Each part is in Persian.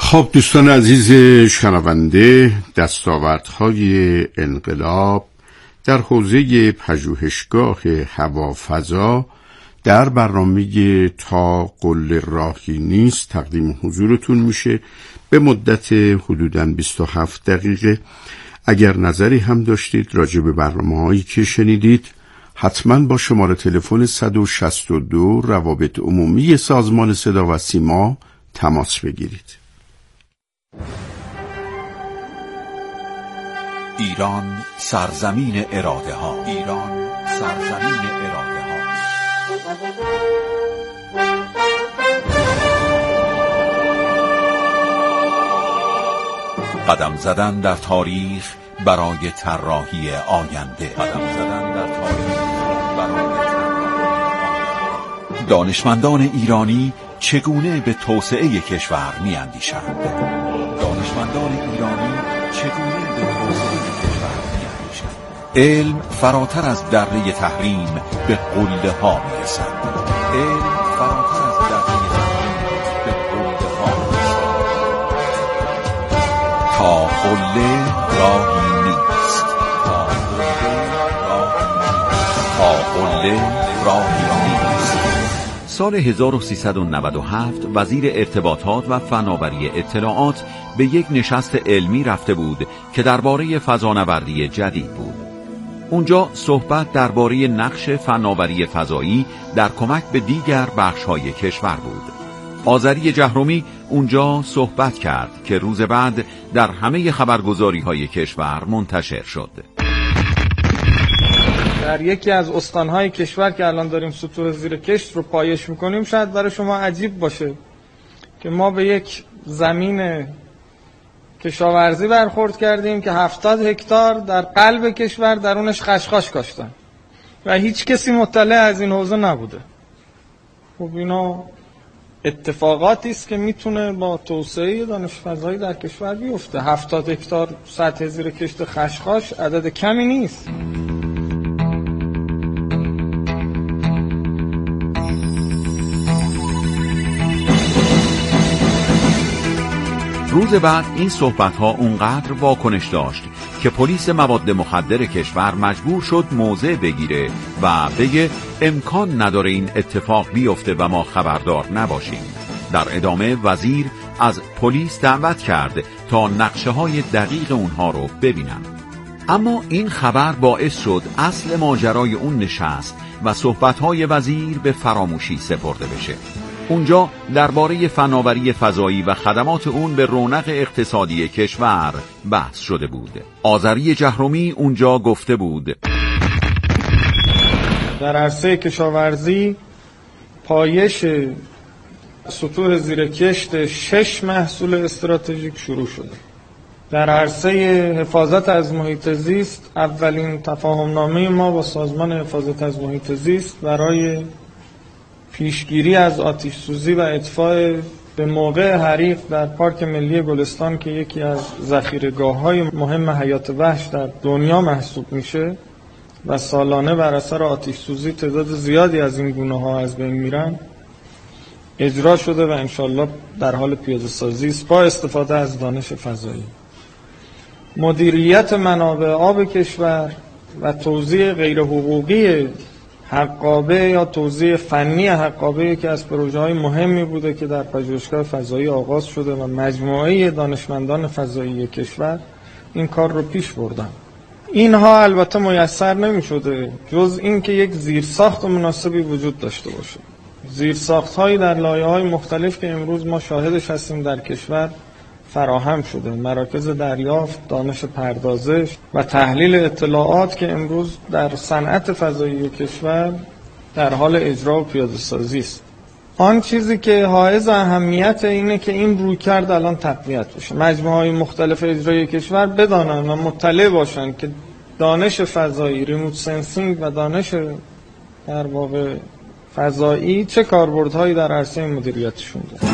خب دوستان عزیز شنونده، دستاوردهای انقلاب در حوزه پژوهشگاه هوافضا در برنامه تا قله راهی نیست تقدیم حضورتون میشه به مدت حدوداً 27 دقیقه. اگر نظری هم داشتید راجع به برنامه‌هایی که شنیدید حتما با شماره تلفن 162 روابط عمومی سازمان صدا و سیما تماس بگیرید. ایران سرزمین اراده ها، ایران سرزمین اراده ها. قدم زدن در تاریخ برای طراحی آینده، قدم زدن در تاریخ برای طراحی. دانشمندان ایرانی چگونه به توسعه کشور می‌اندیشند؟ دانشمندان ایرانی چگونه به توسعه کشور می‌اندیشند؟ علم فراتر از دره تحریم به قله ها می‌رسد. علم فراتر از دره تحریم به قله ها می‌رسد. تا قله راهی نیست. تا قله راهی نیست. تا قله راهی نیست. سال 1397 وزیر ارتباطات و فناوری اطلاعات به یک نشست علمی رفته بود که درباره فضانوردی جدید بود. اونجا صحبت درباره نقش فناوری فضایی در کمک به دیگر بخش‌های کشور بود. آذری جهرمی اونجا صحبت کرد که روز بعد در همه خبرگزاری‌های کشور منتشر شد. در یکی از استانهای کشور که الان داریم سطوح زیر کشت رو پایش میکنیم، شاید برای شما عجیب باشه که ما به یک زمین کشاورزی برخورد کردیم که 70 هکتار در قلب کشور درونش خشخاش کاشتن و هیچ کسی مطلع از این حوزه نبوده. خب اینا اتفاقاتی است که میتونه با توسعه دانش فضایی در کشور بیفته. 70 هکتار سطح زیر کشت خشخاش عدد کمی نیست. روز بعد این صحبت‌ها اونقدر واکنش داشت که پلیس مواد مخدر کشور مجبور شد موضع بگیره و بگه امکان نداره این اتفاق بیفته و ما خبردار نباشیم. در ادامه وزیر از پلیس دعوت کرد تا نقشه‌های دقیق اونها رو ببینن. اما این خبر باعث شد اصل ماجرای اون نشست و صحبت‌های وزیر به فراموشی سپرده بشه. اونجا درباره فناوری فضایی و خدمات اون به رونق اقتصادی کشور بحث شده بود. آذری جهرمی اونجا گفته بود در عرصه کشاورزی پایش سطوح زیر کشت 6 محصول استراتژیک شروع شده. در عرصه حفاظت از محیط زیست اولین تفاهمنامه ما با سازمان حفاظت از محیط زیست برای پیشگیری از آتش سوزی و اطفاء به موقع حریق در پارک ملی گلستان که یکی از ذخیره‌گاه‌های مهم حیات وحش در دنیا محسوب میشه و سالانه بر اثر آتش سوزی تعداد زیادی از این گونه‌ها از بین میرن، اجرا شده و انشالله در حال پیاده سازی است با استفاده از دانش فضایی. مدیریت منابع آب کشور و توزیع غیر حقوقی حقابه یا توزیع فنی حقابه که از پروژه‌های مهمی بوده که در پژوهشگاه فضایی آغاز شده و مجموعه دانشمندان فضایی کشور این کار رو پیش بردن. اینها البته میسر نمی‌شده جز این که یک زیرساخت مناسبی وجود داشته باشه. زیرساخت‌هایی در لایه‌های مختلف که امروز ما شاهدش هستیم در کشور فراهم شده. مراکز دریافت، دانش پردازش و تحلیل اطلاعات که امروز در صنعت فضایی کشور در حال اجرا و پیاده سازی است. آن چیزی که حائز اهمیت اینه که این رویکرد الان تقویت بشه. مجموعه‌های مختلف اجرایی کشور بدانن و مطلع باشن که دانش فضایی، ریموت سنسینگ و دانش در واقع فضایی چه کاربردهایی در عرصه مدیریتشون داره.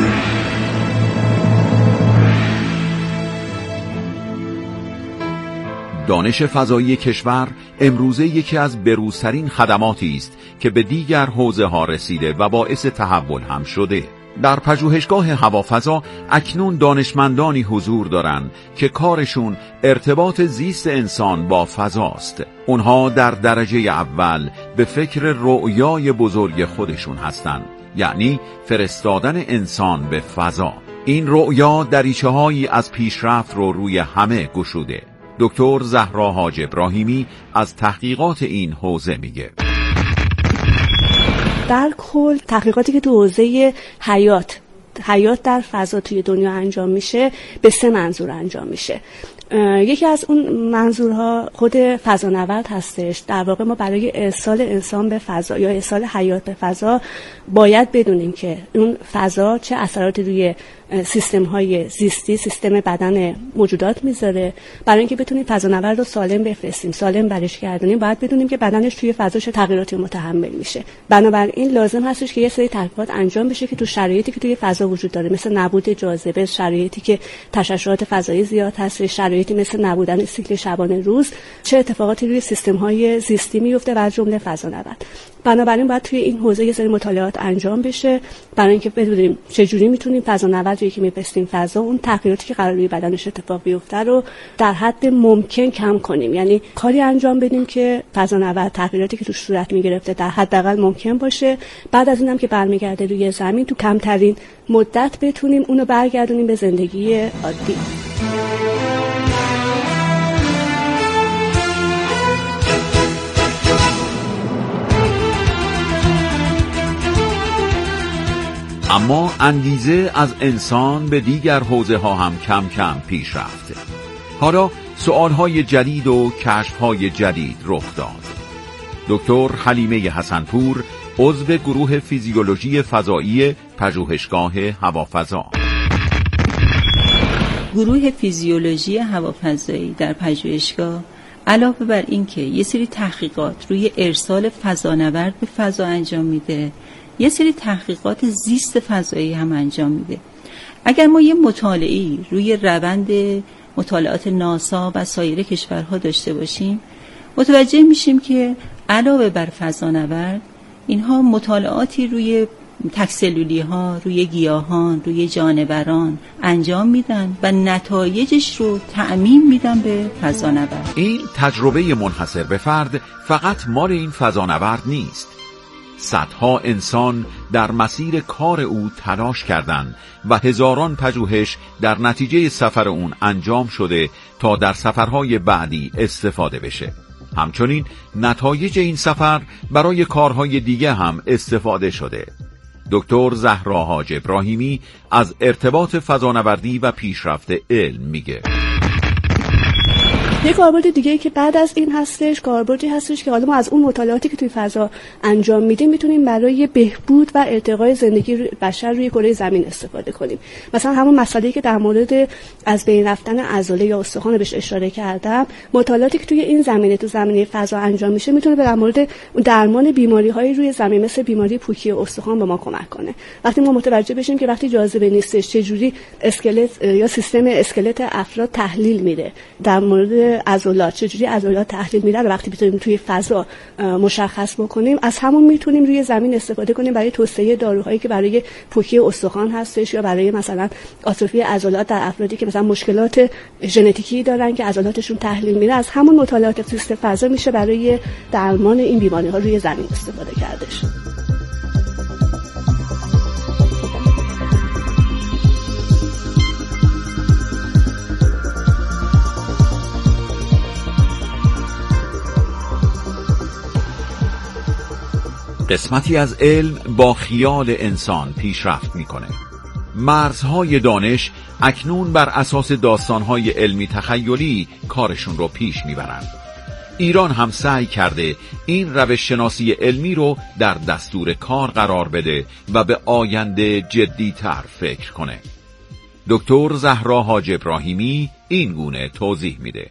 دانش فضایی کشور امروزه یکی از بروزترین خدماتی است که به دیگر حوزه ها رسیده و باعث تحول هم شده. در پژوهشگاه هوافضا اکنون دانشمندانی حضور دارند که کارشون ارتباط زیست انسان با فضاست. اونها در درجه اول به فکر رؤیای بزرگ خودشون هستند، یعنی فرستادن انسان به فضا. این رؤیا دریچه‌هایی از پیشرفت رو روی همه گشوده. دکتر زهرا حاج ابراهیمی از تحقیقات این حوزه میگه. در کل تحقیقاتی که تو حوزه حیات در فضا توی دنیا انجام میشه به 3 منظور انجام میشه. یکی از اون منظورها خود فضانورد هستش. در واقع ما برای ارسال انسان به فضا یا ارسال حیات به فضا باید بدونیم که اون فضا چه اثراتی روی سیستم‌های زیستی، سیستم بدن موجودات میذاره. برای اینکه بتونیم فضانورد رو سالم بفرستیم، سالم برش گردونیم، باید بدونیم که بدنش توی فضا چه تغییراتی متحمل میشه. بنابراین لازم هستش که یه سری تحقیقات انجام بشه که تو شرایطی که توی فضا وجود داره، مثل نبود جاذبه، شرایطی که تشعشعات فضایی زیاد هست، شرایطی مثل نبودن سیکل شبانه روز، چه اتفاقاتی روی سیستم‌های زیستی میفته و از جمله فضانورد. بنابراین باید توی این حوزه یه سری مطالعات انجام بشه برای اینکه بدونیم چجوری میتونیم فضانوردی که میفرستیم فضا اون تغییراتی که قرار روی بدنش اتفاق بیفته رو در حد ممکن کم کنیم. یعنی کاری انجام بدیم که فضانورد تغییراتی که توش صورت میگرفته در حداقل ممکن باشه. بعد از اینم که برمیگرده روی زمین تو کمترین مدت بتونیم اونو برگردونیم به زندگی عادی. اما انگیزه از انسان به دیگر حوزه ها هم کم کم پیش رفته. حالا سوالهای جدید و کشفهای جدید رخ داد. دکتر حلیمه حسن‌پور، عضو گروه فیزیولوژی فضایی پژوهشگاه هوافضا. گروه فیزیولوژی هوافضایی در پژوهشگاه علاوه بر این که یه سری تحقیقات روی ارسال فضانورد به فضا انجام میده، یه سری تحقیقات زیست فضایی هم انجام میده. اگر ما یه مطالعه‌ای روی روند مطالعات ناسا و سایر کشورها داشته باشیم، متوجه میشیم که علاوه بر فضانورد، اینها مطالعاتی روی تک‌سلولی ها، روی گیاهان، روی جانوران انجام میدن و نتایجش رو تعمیم میدن به فضانورد. این تجربه منحصر به فرد فقط مال این فضانورد نیست. صدها انسان در مسیر کار او تلاش کردند و هزاران پژوهش در نتیجه سفر اون انجام شده تا در سفرهای بعدی استفاده بشه. همچنین نتایج این سفر برای کارهای دیگه هم استفاده شده. دکتر زهرا حاج ابراهیمی از ارتباط فضانوردی و پیشرفت علم میگه. یک کاربرد دیگه که بعد از این هستش، کاربردی هستش که حالا ما از اون مطالعاتی که توی فضا انجام میدیم میتونیم برای بهبود و ارتقای زندگی بشر روی کره زمین استفاده کنیم. مثلا همون مسئله‌ای که در مورد از بین رفتن عضله یا استخوان بهش اشاره کردم، مطالعاتی که توی این زمینه تو زمینه فضا انجام میشه میتونه در مورد درمان بیماری‌های روی زمین مثل بیماری پوکی استخوان به ما کمک کنه. وقتی ما متوجه بشیم که وقتی جاذبه نیستش چجوری اسکلت یا سیستم اسکلت افراد تحلیل میره، در مورد عضلات چجوری عضلات تحلیل میره رو وقتی بتونیم توی فضا مشخص بکنیم، از همون میتونیم روی زمین استفاده کنیم برای توسعه داروهایی که برای پوکی استخوان هستش یا برای مثلا آتروفی عضلات در افرادی که مثلا مشکلات ژنتیکی دارن که عضلاتشون تحلیل میره. از همون مطالعات زیست فضا میشه برای درمان این بیماری‌ها روی زمین استفاده کردش. قسمتی از علم با خیال انسان پیشرفت میکنه. مرزهای دانش اکنون بر اساس داستانهای علمی تخیلی کارشون رو پیش میبرن. ایران هم سعی کرده این روش شناسی علمی رو در دستور کار قرار بده و به آینده جدی‌تر فکر کنه. دکتر زهرا حاج ابراهیمی این گونه توضیح میده.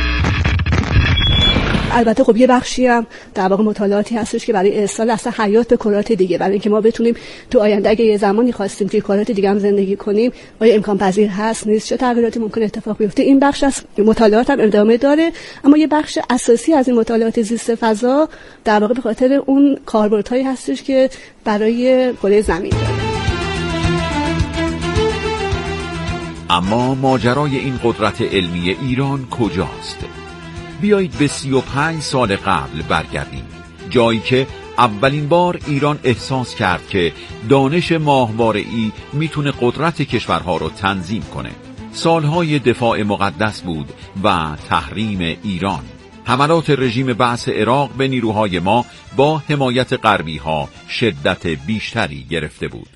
البته خب یه بخشی هم در واقع مطالعاتی هستش که برای ارسال اصلا حیات به کرات دیگه، برای اینکه ما بتونیم تو آینده اگه یه زمانی خواستیم توی کرات دیگه هم زندگی کنیم آیا امکان پذیر هست نیست، چه تغییراتی ممکنه اتفاق بیفته. این بخش از مطالعات هم ادامه داره، اما یه بخش اساسی از این مطالعات زیست فضا در واقع به خاطر اون کاربردهایی هستش که برای کره زمین داره. اما ماجرای این قدرت علمی ایران کجاست؟ بیایید به 35 سال قبل برگردیم، جایی که اولین بار ایران احساس کرد که دانش ماهواره‌ای میتونه قدرت کشورها رو تنظیم کنه. سالهای دفاع مقدس بود و تحریم ایران. حملات رژیم بعث عراق به نیروهای ما با حمایت غربی ها شدت بیشتری گرفته بود.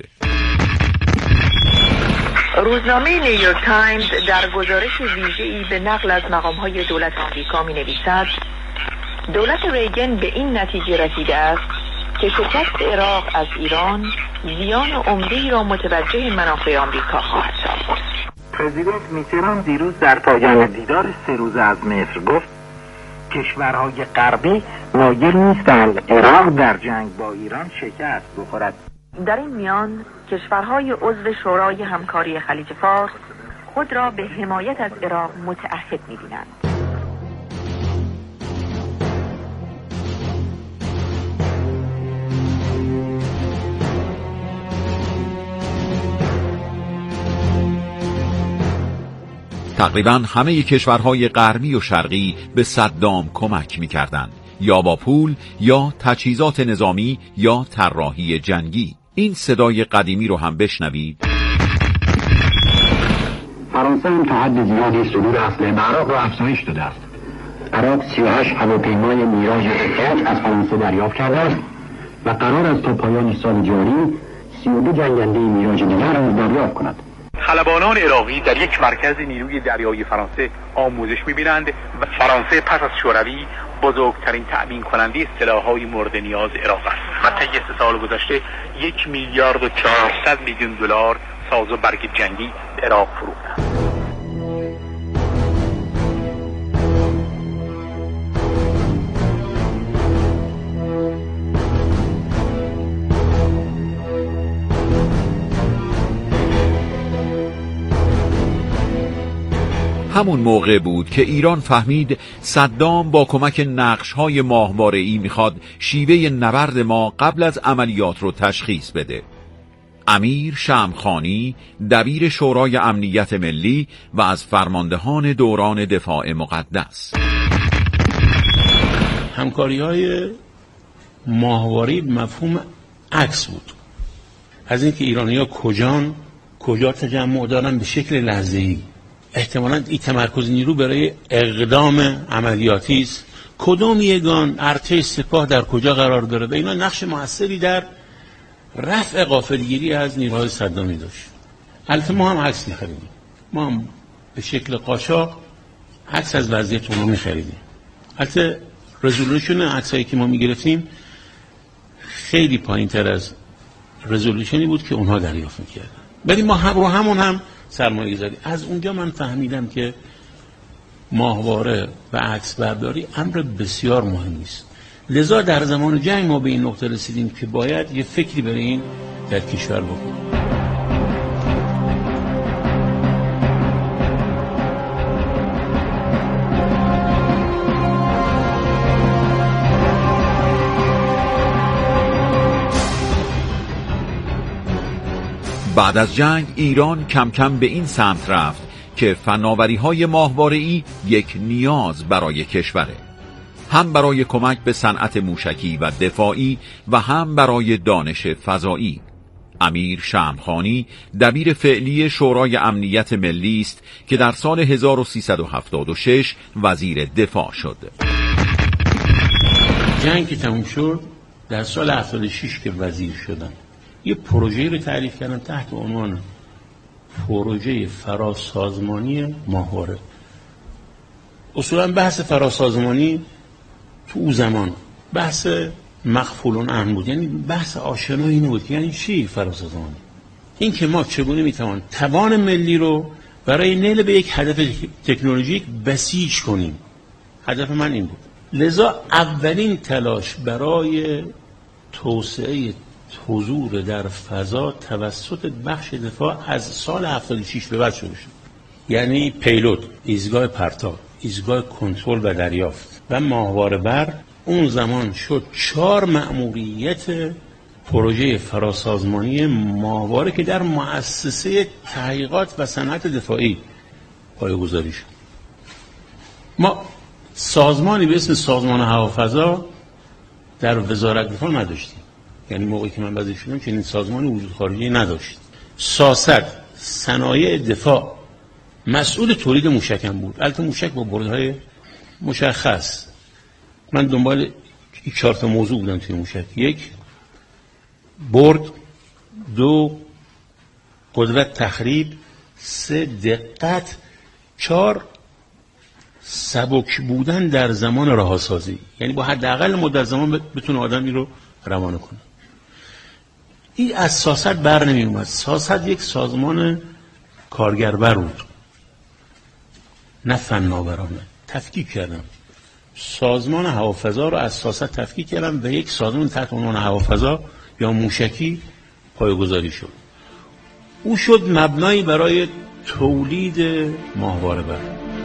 روزنامه نیویورک تایمز در گزارش ویژه‌ای به نقل از مقام‌های دولت آمریکا می‌نویسد دولت ریگن به این نتیجه رسیده است که شکست عراق از ایران زیان عمده‌ای را متوجه منافع آمریکا خواهد ساخت. پرزیدنت میتران دیروز در پایان دیدار 3 روزه از مصر گفت کشورهای غربی مایل نیستند عراق در جنگ با ایران شکست بخورد. در این میان کشورهای عضو شورای همکاری خلیج فارس خود را به حمایت از عراق متعهد می‌بینند. تقریباً همه کشورهای غربی و شرقی به صدام کمک می‌کردند، یا با پول یا تجهیزات نظامی یا طراحی جنگی. این صدای قدیمی رو هم بشنوید. فرانسه هم تا حد زیادی صدور اسلحه به عراق را افزایش داده است. عراق 38 هواپیمای میراژ F از فرانسه دریافت کرده است و قرار است تا پایان سال جاری 32 جنگنده میراژ دیگر را دریافت کند. خلبانان عراقی در یک مرکز نیروی دریایی فرانسه آموزش می‌بینند و فرانسه پس از شوروی بزرگترین تأمین کننده سلاح‌های مورد نیاز عراق است و طی 3 سال گذشته 1 میلیارد و 400 میلیون دلار ساز و برگ جنگی به عراق فروخته. همون موقع بود که ایران فهمید صدام با کمک نقش‌های ماهواره‌ای میخواد شیوه نبرد ما قبل از عملیات رو تشخیص بده. امیر شمخانی دبیر شورای امنیت ملی و از فرماندهان دوران دفاع مقدس. همکاری‌های ماهواره‌ای مفهوم عکس بود از اینکه ایرانی‌ها کجا تجمع دارن به شکل لحظه‌ای. احتمالاً این تمرکز نیرو برای اقدام عملیاتی است. کدوم یگان ارتش سپاه در کجا قرار داره و اینا نقش موثری در رفع غافلگیری از نیروهای صدامی داشت. البته ما هم عکس می‌خریدیم. ما هم به شکل قاچاق عکس از وضعیت اون رو می‌خریدیم. البته رزولوشن عکسایی که ما می‌گرفتیم خیلی پایین‌تر از رزولوشنی بود که اونها دریافت می‌کردن. ولی ما همون سرمایه گذاری. از اونجا من فهمیدم که ماهواره و عکس برداری امر بسیار مهمی است. لذا در زمان جنگ ما به این نقطه رسیدیم که باید یه فکری برای این در کشور بکنیم. بعد از جنگ ایران کم کم به این سمت رفت که فناوری‌های ماهواره‌ای یک نیاز برای کشوره، هم برای کمک به صنعت موشکی و دفاعی و هم برای دانش فضایی. امیر شمخانی دبیر فعلی شورای امنیت ملی است که در سال 1376 وزیر دفاع شد. جنگ که تموم شد در سال 76 که وزیر شدم یه پروژه رو تعریف کردم تحت عنوان پروژه فراسازمانی ماهواره. اصولا بحث فراسازمانی تو اون زمان بحث مغفول عنه بود، یعنی بحث آشنا این بود یعنی چی فراسازمانی؟ این که ما چگونه میتوان توان ملی رو برای نیل به یک هدف تکنولوژیک بسیج کنیم. هدف من این بود. لذا اولین تلاش برای توسعه حضور در فضا توسط بخش دفاع از سال 76 به بعد شروع شد. یعنی پیلوت، ایستگاه پرتاب، ایستگاه کنترل و دریافت و ماهواره بر اون زمان شد 4 مأموریت پروژه فراسازمانی ماهواره که در مؤسسه تحقیقات و صنعت دفاعی پایه‌گذاری شد. ما سازمانی به اسم سازمان هوافضا در وزارت دفاع نداشتیم، یعنی موقعی که من وزیر شدم چنین سازمانی وجود خارجی نداشت. ساست صنایع دفاع مسئول تولید موشکم بود. البته موشک با بردهای مشخص. من دنبال 4 موضوع بودم توی موشک: 1 برد، 2 قدرت تخریب، 3 دقت، 4 سبک بودن در زمان رهاسازی، یعنی با حداقل مدت زمان بتونه آدم این رو روانه کنه. این از ساست بر نمی اومد. ساست یک سازمان کارگربر بود، نه فناورانه. تفکیک کردم سازمان هوافضا رو از ساست تفکیک کردم و یک سازمان تحت عنوان هوافضا یا موشکی پایه‌گذاری شد. او شد مبنایی برای تولید ماهواره بر.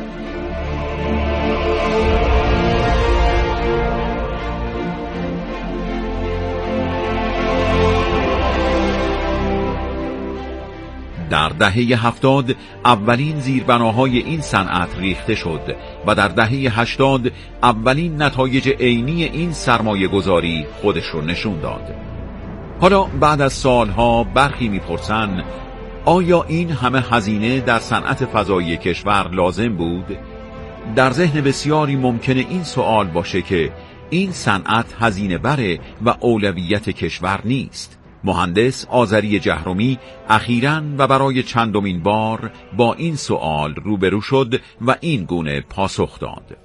در دهه 70 اولین زیربناهای این صنعت ریخته شد و در دهه 80 اولین نتایج عینی این سرمایه گذاری خودش رو نشون داد. حالا بعد از سالها برخی میپرسن آیا این همه هزینه در صنعت فضایی کشور لازم بود؟ در ذهن بسیاری ممکنه این سوال باشه که این صنعت هزینه بره و اولویت کشور نیست. مهندس آذری جهرمی اخیراً و برای چندمین بار با این سوال روبرو شد و این گونه پاسخ داد: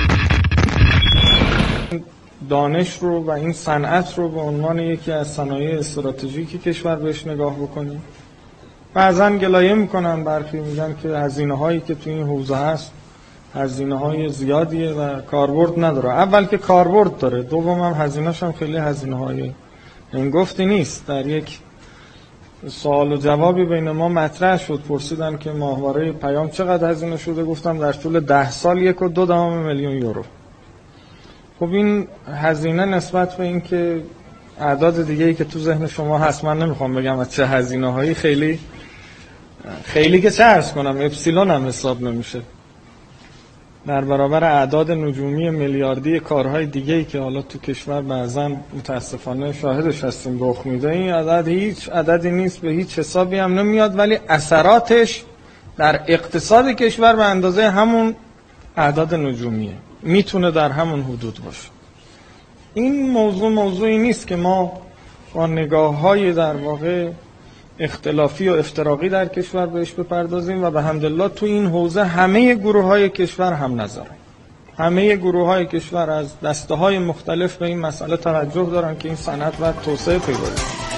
دانش رو و این صنعت رو به عنوان یکی از صنایع استراتژیکی کشور بهش نگاه بکنیم. بعضا گلایه میکنن، برخی میگن که هزینه هایی که تو این حوزه هست هزینه های زیادیه و کاربرد نداره. اول که کاربرد داره، دوم هم هزینه‌ش هم خیلی هزینه های این گفتی نیست. در یک سوال و جوابی بین ما مطرح شد، پرسیدن که ماهواره پیام چقدر هزینه شده، گفتم در طول 10 سال 1.2 میلیون یورو. خب این هزینه نسبت به این که اعداد دیگه‌ای که تو ذهن شما هست، من نمیخوام بگم از چه هزینه‌هایی، خیلی که چه عرض کنم، اپسیلون هم حساب نمیشه در برابر اعداد نجومی میلیاردی کارهای دیگه‌ای که حالا تو کشور بعضا متاسفانه شاهدش هستیم رخ میده. این عدد هیچ عددی نیست، به هیچ حسابی هم نمیاد، ولی اثراتش در اقتصاد کشور به اندازه همون اعداد نجومیه، میتونه در همون حدود باشه. این موضوعی نیست که ما با نگاه‌های در واقع اختلافی و افتراقی در کشور بهش بپردازیم و به حمدالله تو این حوزه همه گروه‌های کشور هم نظرن. همه گروه‌های کشور از دسته‌های مختلف به این مسئله توجه دارن که این صنعت باید توسعه پیدا کنه.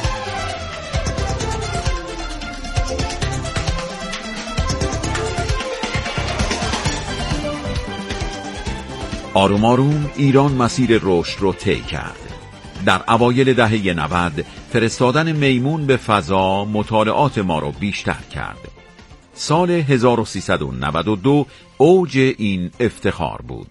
آروم آروم ایران مسیر رشد رو طی کرد. در اوایل دهه 90 فرستادن میمون به فضا مطالعات ما رو بیشتر کرد. سال 1392 اوج این افتخار بود.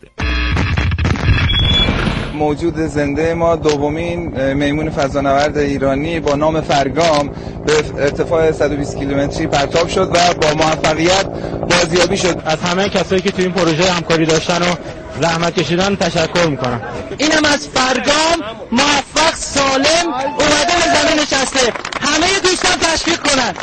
موجود زنده ما دومین میمون فضانورد ایرانی با نام فرگام به ارتفاع 120 کیلومتری پرتاب شد و با موفقیت بازیابی شد. از همه کسایی که تو این پروژه همکاری داشتن و زحمت کشیدن تشکر میکنم. اینم از فرگام موفق سالم اومده به زمین نشسته. همه دوستان تشویق کنن.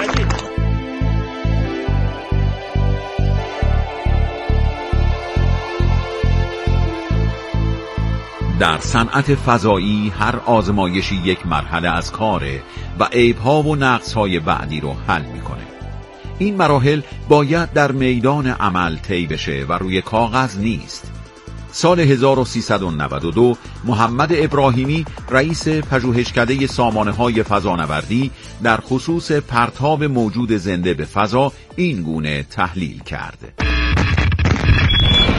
در صنعت فضایی هر آزمایشی یک مرحله از کاره و عیب‌ها و نقص‌های بعدی رو حل میکنه. این مراحل باید در میدان عمل طی بشه و روی کاغذ نیست. سال 1392 محمد ابراهیمی رئیس پژوهشکده سامانه‌های فضانوردی در خصوص پرتاب موجود زنده به فضا این گونه تحلیل کرد: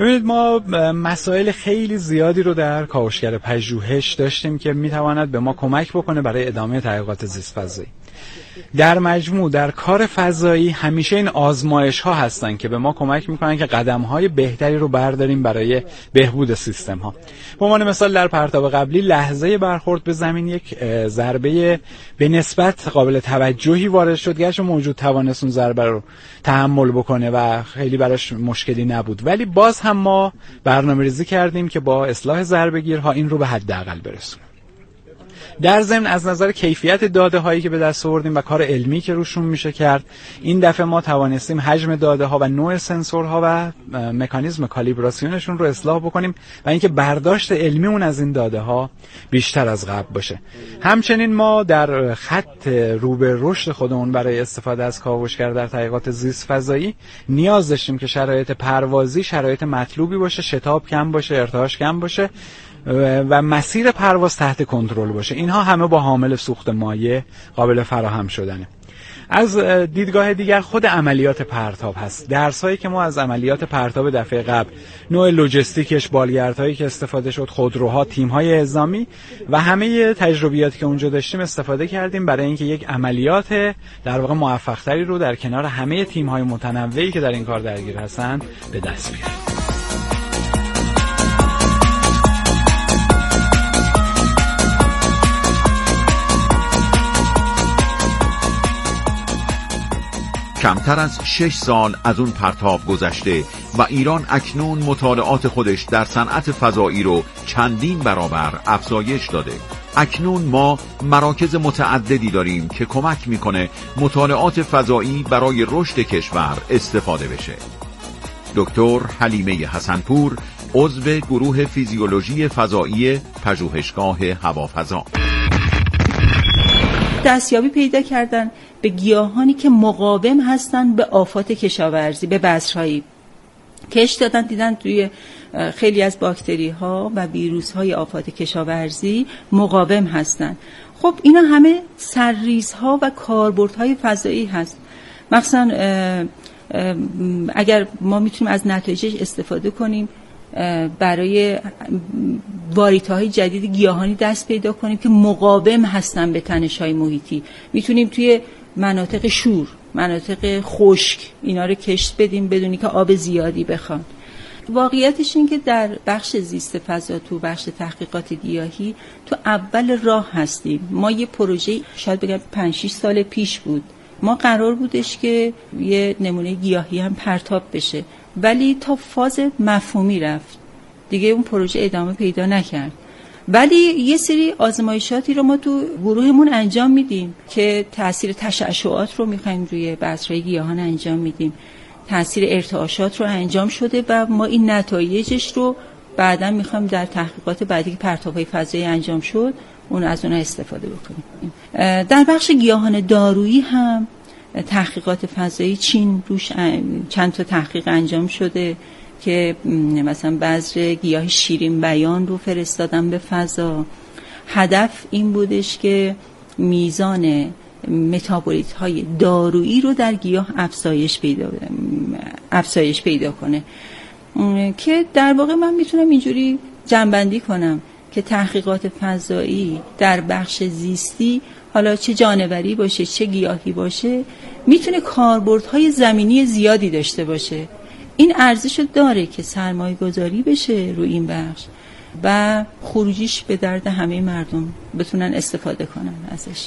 ببینید ما مسائل خیلی زیادی رو در کاوشگر پژوهش داشتیم که میتواند به ما کمک بکنه برای ادامه تحقیقات زیست فضایی. در مجموع در کار فضایی همیشه این آزمایش ها هستن که به ما کمک میکنن که قدم های بهتری رو برداریم برای بهبود سیستم ها. به عنوان مثال در پرتاب قبلی لحظه برخورد به زمین یک ضربه به نسبت قابل توجهی وارد شد، گرچه موجود توانست اون ضربه رو تحمل بکنه و خیلی براش مشکلی نبود، ولی باز هم ما برنامه‌ریزی کردیم که با اصلاح ضربه‌گیرها این رو به حداقل برسونیم. در ضمن از نظر کیفیت داده هایی که به دست آوردیم و کار علمی که روشون میشه کرد، این دفعه ما توانستیم حجم داده ها و نوع سنسورها و مکانیزم کالیبراسیونشون رو اصلاح بکنیم و اینکه برداشت علمیمون از این داده ها بیشتر از قبل باشه. همچنین ما در خط رو به رشد خودمون برای استفاده از کاوشگر در تحقیقات زیست فضایی نیاز داشتیم که شرایط پروازی شرایط مطلوبی باشه، شتاب کم باشه، ارتعاش کم باشه و مسیر پرواز تحت کنترل باشه. اینها همه با حامل سوخت مایع قابل فراهم شدنه. از دیدگاه دیگر خود عملیات پرتاب هست. درسایی که ما از عملیات پرتاب دفعه قبل، نوع لوجستیکش، بالگردهایی که استفاده شد، خودروها، تیم‌های اعزامی و همه تجربیاتی که اونجا داشتیم استفاده کردیم برای اینکه یک عملیات در واقع موفق‌تری رو در کنار همه تیم‌های متنوعی که در این کار درگیر هستن به دست بیاریم. کمتر از 6 سال از اون پرتاب گذشته و ایران اکنون مطالعات خودش در صنعت فضایی رو چندین برابر افزایش داده. اکنون ما مراکز متعددی داریم که کمک میکنه مطالعات فضایی برای رشد کشور استفاده بشه. دکتر حلیمه حسنپور، عضو گروه فیزیولوژی فضایی پژوهشگاه هوافضا. دستیابی پیدا کردن به گیاهانی که مقاوم هستن به آفات کشاورزی، به بذرهایی. کش دادن دیدن توی خیلی از باکتری ها و ویروس های آفات کشاورزی مقاوم هستن. خب اینا همه سرریزها و کاربردهای فضایی هست. مثلا اگر ما میتونیم از نتایجش استفاده کنیم برای واریته‌های جدید گیاهانی دست پیدا کنیم که مقاوم هستن به تنش‌های محیطی. میتونیم توی مناطق شور، مناطق خشک اینا رو کشت بدیم بدونی که آب زیادی بخوان. واقعیتش این که در بخش زیست فضا، تو بخش تحقیقات گیاهی تو اول راه هستیم. ما یه پروژه شاید بگم 5-6 سال پیش بود، ما قرار بودش که یه نمونه گیاهی هم پرتاب بشه، ولی تا فاز مفهومی رفت دیگه اون پروژه ادامه پیدا نکرد. ولی یه سری آزمایشاتی رو ما تو گروهمون انجام میدیم که تأثیر تشعشعات رو میخوایم روی بذرهای گیاهان انجام میدیم، تأثیر ارتعاشات رو انجام شده و ما این نتایجش رو بعداً میخوایم در تحقیقات بعدی که پرتاب‌های فضایی انجام شد اون از اونها استفاده بکنیم. در بخش گیاهان دارویی هم تحقیقات فضایی چین روش چند تا تحقیق انجام شده که مثلا بذر گیاه شیرین بیان رو فرستادن به فضا. هدف این بودش که میزان متابولیت های دارویی رو در گیاه افزایش پیدا کنه، که در واقع من میتونم اینجوری جمع‌بندی کنم که تحقیقات فضایی در بخش زیستی، حالا چه جانوری باشه چه گیاهی باشه، میتونه کاربردهای زمینی زیادی داشته باشه. این ارزش داره که سرمایه گذاری بشه روی این بخش و خروجیش به درد همه مردم بتونن استفاده کنن ازش.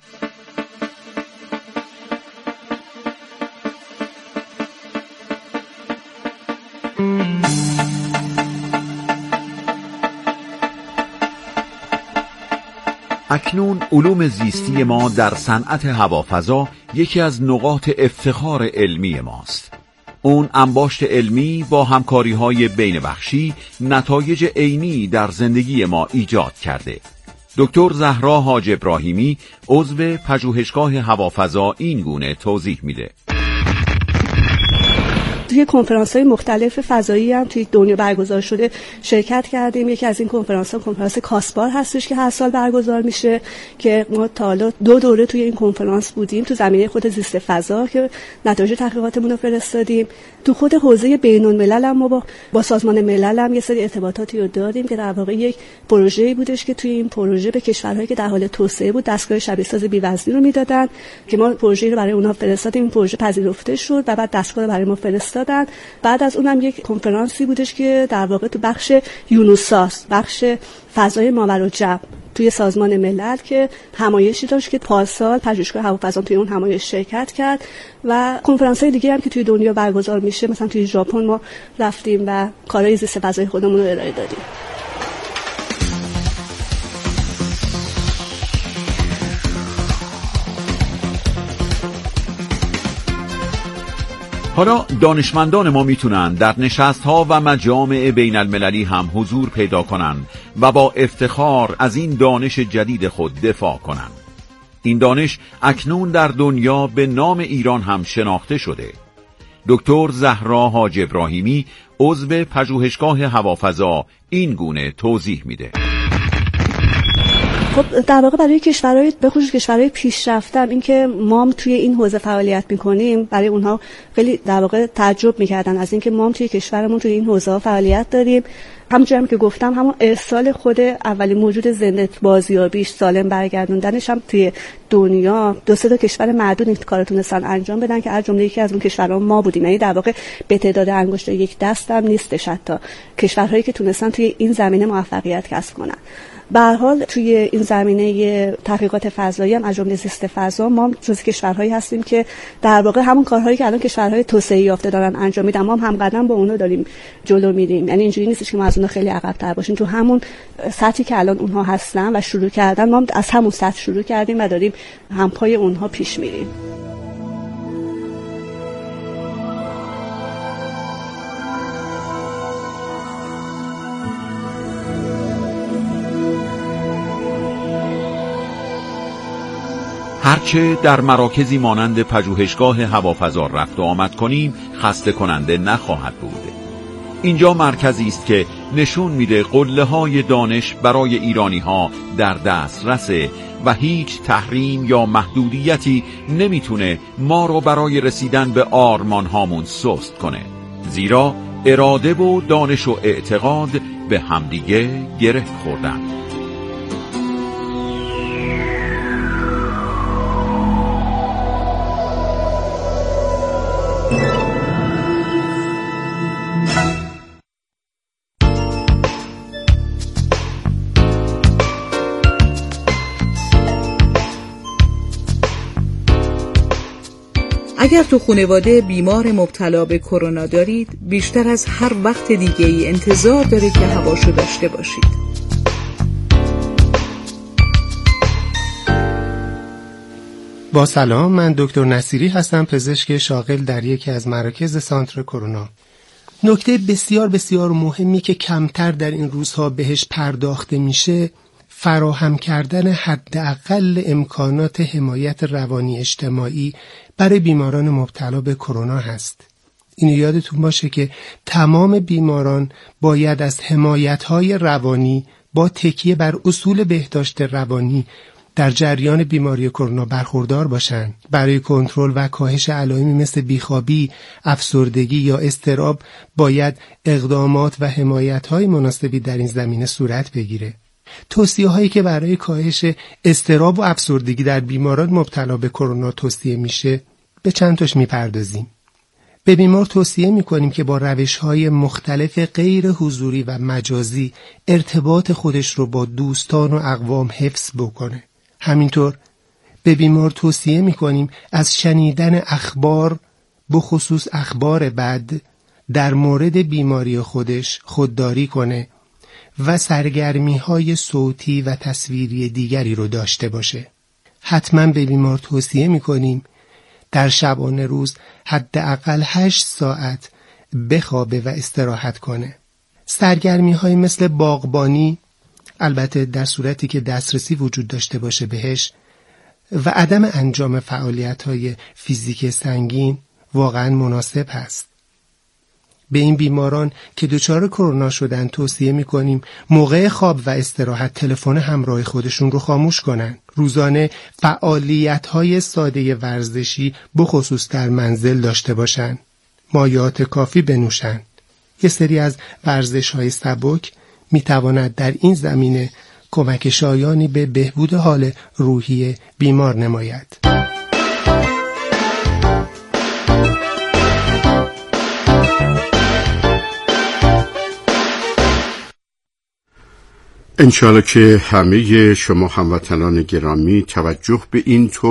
اکنون علوم زیستی ما در صنعت هوافضا یکی از نقاط افتخار علمی ماست. اون انباشت علمی با همکاری‌های بین‌بخشی نتایج عینی در زندگی ما ایجاد کرده. دکتر زهرا حاج ابراهیمی، عضو پژوهشگاه هوافضا، این گونه توضیح میده. توی کنفرانس‌های مختلف فضایی هم توی دنیا برگزار شده شرکت کردیم. یکی از این کنفرانس‌ها کنفرانس کاسبار هستش که هر سال برگزار میشه که ما تا حالا 2 دوره توی این کنفرانس بودیم تو زمینه خود زیست فضا که نتایج تحقیقاتمون رو فرستادیم. تو خود حوزه بین‌الملل هم ما با سازمان ملل هم یه سری ارتباطاتی رو داریم که در واقع یک پروژه‌ای بودش که توی این پروژه به کشورهایی که در حال توسعه بود دستگاه شبیه ساز بی‌وزنی رو میدادن که ما پروژه‌ای رو برای اونها فرستادیم. این پروژه پذیرفته شد و بعد دستگاه رو برای ما فرستادن. بعد از اونم یک کنفرانسی بودش که در واقع تو بخش یونوساس، بخش فضای ماوراءالجبر توی سازمان ملل که همایشی داشت که پارسال پژوهشگاه هوافضا توی اون همایش شرکت کرد و کنفرانس‌های دیگه هم که توی دنیا برگزار میشه، مثلا توی ژاپن ما رفتیم و کارهای زیست فضای خودمون رو ارائه دادیم. حالا دانشمندان ما میتونن در نشست‌ها و مجامع بین المللی هم حضور پیدا کنن و با افتخار از این دانش جدید خود دفاع کنن. این دانش اکنون در دنیا به نام ایران هم شناخته شده. دکتر زهرا حاج ابراهیمی عضو پژوهشگاه هوافضا این گونه توضیح میده. خب در واقع برای کشورهای به خصوص کشورهای پیشرفته اینکه ما توی این حوزه فعالیت می‌کنیم برای اونها خیلی در واقع تعجب می‌کردن از اینکه ما توی کشورمون توی این حوزه فعالیت داریم. همونجوری که گفتم همون ارسال خود اولین موجود زنده بازیابیش سالم برگردوندنش هم توی دنیا 2-3 تا کشور معدود این کارو تونستن انجام بدن که از جمله یکی از اون کشورها ما بودیم. یعنی در واقع به تعداد انگشت یک دست هم نیستش حتی کشورهایی که تونستن توی این زمینه موفقیت کسب کنن. به هر حال توی این زمینه تحقیقات فضایی هم از جمله زیست فضا ما جزو کشورهایی هستیم که در واقع همون کارهایی که الان کشورهای توسعه یافته دارن انجام میدن ما هم قدم با اونها داریم جلو میریم. یعنی اینجوری نیستش که ما از اونها خیلی عقب‌تر باشیم. تو همون سطحی که الان اونها هستن و شروع کردن ما از همون سطح شروع کردیم و داریم همپای اونها پیش میریم. هرچه در مراکزی مانند پژوهشگاه هوافضا رفت و آمد کنیم خسته کننده نخواهد بود. اینجا مرکزی است که نشون میده قله‌های دانش برای ایرانی‌ها در دسترسه و هیچ تحریم یا محدودیتی نمیتونه ما رو برای رسیدن به آرمان‌هامون سست کنه، زیرا اراده و دانش و اعتقاد به همدیگه گره خوردن. اگر تو خانواده بیمار مبتلا به کرونا دارید، بیشتر از هر وقت دیگه ای انتظار دارید که هواشو داشته باشید. با سلام، من دکتر نصیری هستم، پزشک شاغل در یکی از مراکز سانتر کرونا. نکته بسیار بسیار مهمی که کمتر در این روزها بهش پرداخته میشه فراهم کردن حداقل امکانات حمایت روانی اجتماعی برای بیماران مبتلا به کرونا هست. اینو یادتون باشه که تمام بیماران باید از حمایت‌های روانی با تکیه بر اصول بهداشت روانی در جریان بیماری کرونا برخوردار باشند. برای کنترل و کاهش علائمی مثل بیخوابی، افسردگی یا اضطراب باید اقدامات و حمایت‌های مناسبی در این زمینه صورت بگیره. توصیه‌هایی که برای کاهش اضطراب و افسردگی در بیماران مبتلا به کرونا توصیه میشه به چند تاش میپردازیم. به بیمار توصیه میکنیم که با روش‌های مختلف غیر حضوری و مجازی ارتباط خودش رو با دوستان و اقوام حفظ بکنه. همینطور به بیمار توصیه میکنیم از شنیدن اخبار، بخصوص اخبار بد، در مورد بیماری خودش خودداری کنه و سرگرمی‌های صوتی و تصویری دیگری رو داشته باشه. حتما به بیمار توصیه میکنیم در شبانه روز حداقل 8 ساعت بخوابه و استراحت کنه. سرگرمی‌های مثل باغبانی، البته در صورتی که دسترسی وجود داشته باشه بهش، و عدم انجام فعالیت‌های فیزیک سنگین واقعا مناسب هست. به این بیماران که دچار کرونا شدن توصیه می‌کنیم موقع خواب و استراحت تلفن همراه خودشون رو خاموش کنن. روزانه فعالیت‌های ساده ورزشی بخصوص در منزل داشته باشن. مایعات کافی بنوشن. یه سری از ورزش‌های سبک می‌تواند در این زمینه کمک شایانی به بهبود حال روحی بیمار نماید. انشاءالله که همه شما هموطنان گرامی توجه به این